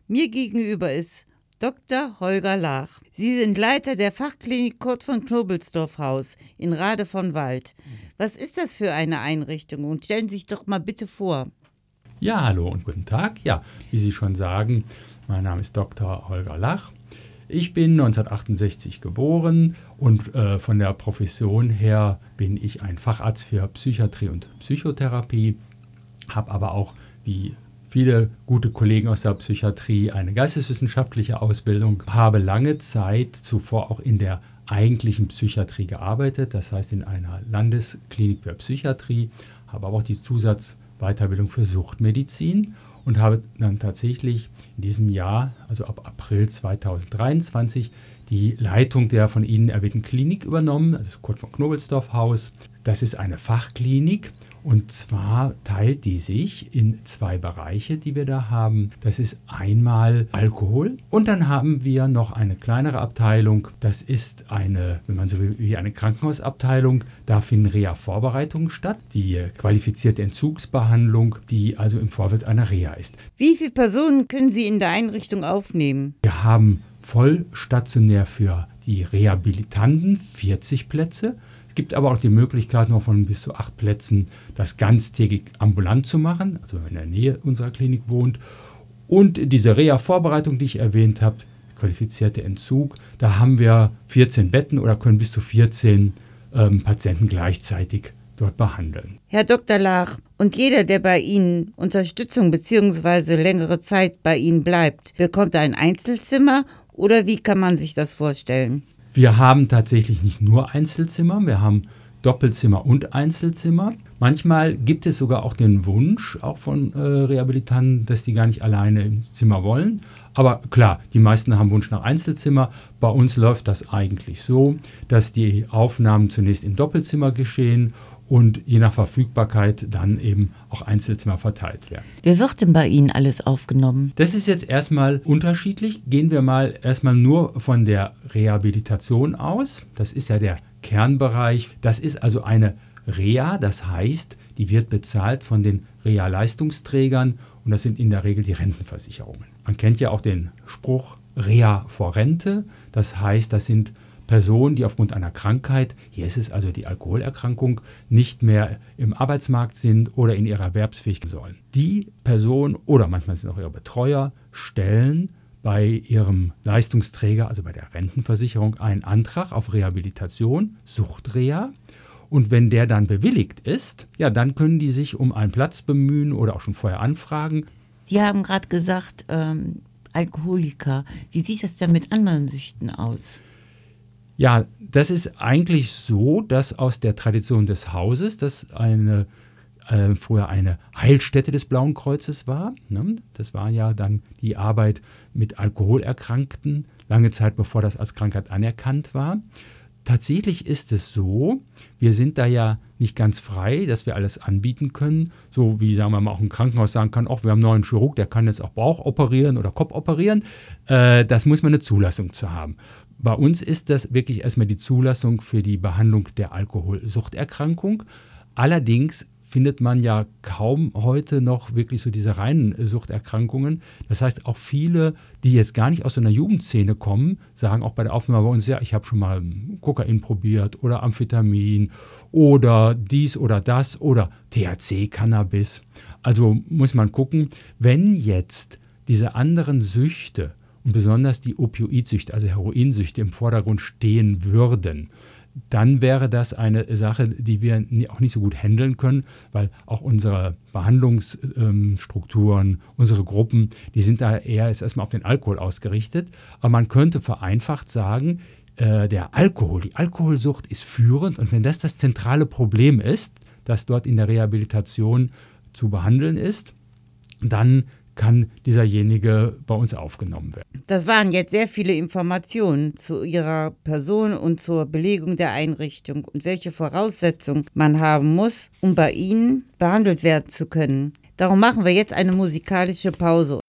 Mir gegenüber ist Dr. Holger Lach. Sie sind Leiter der Fachklinik Kurt von Knobelsdorff Haus in Rade von Wald. Was ist das für eine Einrichtung? Und stellen Sie sich doch mal bitte vor. Ja, hallo und guten Tag. Ja, wie Sie schon sagen, mein Name ist Dr. Holger Lach. Ich bin 1968 geboren und von der Profession her bin ich ein Facharzt für Psychiatrie und Psychotherapie, habe aber auch, wie viele gute Kollegen aus der Psychiatrie, eine geisteswissenschaftliche Ausbildung, habe lange Zeit zuvor auch in der eigentlichen Psychiatrie gearbeitet, das heißt in einer Landesklinik für Psychiatrie, habe aber auch die Zusatzweiterbildung für Suchtmedizin und habe dann tatsächlich in diesem Jahr, also ab April 2023, die Leitung der von Ihnen erwähnten Klinik übernommen, also das Kurt von Knobelsdorff Haus. Das ist eine Fachklinik und zwar teilt die sich in zwei Bereiche, die wir da haben. Das ist einmal Alkohol und dann haben wir noch eine kleinere Abteilung. Das ist eine, wenn man so will, wie eine Krankenhausabteilung. Da finden Reha-Vorbereitungen statt, die qualifizierte Entzugsbehandlung, die also im Vorfeld einer Reha ist. Wie viele Personen können Sie in der Einrichtung aufnehmen? Wir haben voll stationär für die Rehabilitanten 40 Plätze. Es gibt aber auch die Möglichkeit, noch von bis zu 8 Plätzen das ganztägig ambulant zu machen, also wenn man in der Nähe unserer Klinik wohnt. Und diese Reha-Vorbereitung, die ich erwähnt habe, qualifizierte Entzug, da haben wir 14 Betten oder können bis zu 14 Patienten gleichzeitig dort behandeln. Herr Dr. Lach, und jeder, der bei Ihnen Unterstützung bzw. längere Zeit bei Ihnen bleibt, bekommt ein Einzelzimmer oder wie kann man sich das vorstellen? Wir haben tatsächlich nicht nur Einzelzimmer, wir haben Doppelzimmer und Einzelzimmer. Manchmal gibt es sogar auch den Wunsch auch von Rehabilitanten, dass die gar nicht alleine im Zimmer wollen. Aber klar, die meisten haben Wunsch nach Einzelzimmer. Bei uns läuft das eigentlich so, dass die Aufnahmen zunächst im Doppelzimmer geschehen und je nach Verfügbarkeit dann eben auch Einzelzimmer verteilt werden. Wer wird denn bei Ihnen alles aufgenommen? Das ist jetzt erstmal unterschiedlich. Gehen wir mal erstmal nur von der Rehabilitation aus. Das ist ja der Kernbereich. Das ist also eine Reha, das heißt, die wird bezahlt von den Reha-Leistungsträgern und das sind in der Regel die Rentenversicherungen. Man kennt ja auch den Spruch Reha vor Rente. Das heißt, das sind Personen, die aufgrund einer Krankheit, hier ist es also die Alkoholerkrankung, nicht mehr im Arbeitsmarkt sind oder in ihrer Erwerbsfähigkeit sollen. Die Person oder manchmal sind auch ihre Betreuer, stellen bei ihrem Leistungsträger, also bei der Rentenversicherung, einen Antrag auf Rehabilitation, Suchtreha. Und wenn der dann bewilligt ist, ja, dann können die sich um einen Platz bemühen oder auch schon vorher anfragen. Sie haben gerade gesagt, Alkoholiker. Wie sieht das denn mit anderen Süchten aus? Ja, das ist eigentlich so, dass aus der Tradition des Hauses, das früher eine Heilstätte des Blauen Kreuzes war. Ne? Das war ja dann die Arbeit mit Alkoholerkrankten, lange Zeit bevor das als Krankheit anerkannt war. Tatsächlich ist es so, wir sind da ja nicht ganz frei, dass wir alles anbieten können. So wie, sagen wir mal, auch ein Krankenhaus sagen kann, wir haben einen neuen Chirurg, der kann jetzt auch Bauch operieren oder Kopf operieren. Das muss man eine Zulassung zu haben. Bei uns ist das wirklich erstmal die Zulassung für die Behandlung der Alkoholsuchterkrankung. Allerdings findet man ja kaum heute noch wirklich so diese reinen Suchterkrankungen. Das heißt, auch viele, die jetzt gar nicht aus so einer Jugendszene kommen, sagen auch bei der Aufnahme bei uns, ja, ich habe schon mal Kokain probiert oder Amphetamin oder dies oder das oder THC, Cannabis. Also muss man gucken, wenn jetzt diese anderen Süchte und besonders die Opioidsüchte, also Heroinsüchte im Vordergrund stehen würden, dann wäre das eine Sache, die wir auch nicht so gut handeln können, weil auch unsere Behandlungsstrukturen, unsere Gruppen, die sind da eher erstmal auf den Alkohol ausgerichtet. Aber man könnte vereinfacht sagen, die Alkoholsucht ist führend und wenn das zentrale Problem ist, das dort in der Rehabilitation zu behandeln ist, dann kann dieserjenige bei uns aufgenommen werden. Das waren jetzt sehr viele Informationen zu Ihrer Person und zur Belegung der Einrichtung und welche Voraussetzungen man haben muss, um bei Ihnen behandelt werden zu können. Darum machen wir jetzt eine musikalische Pause.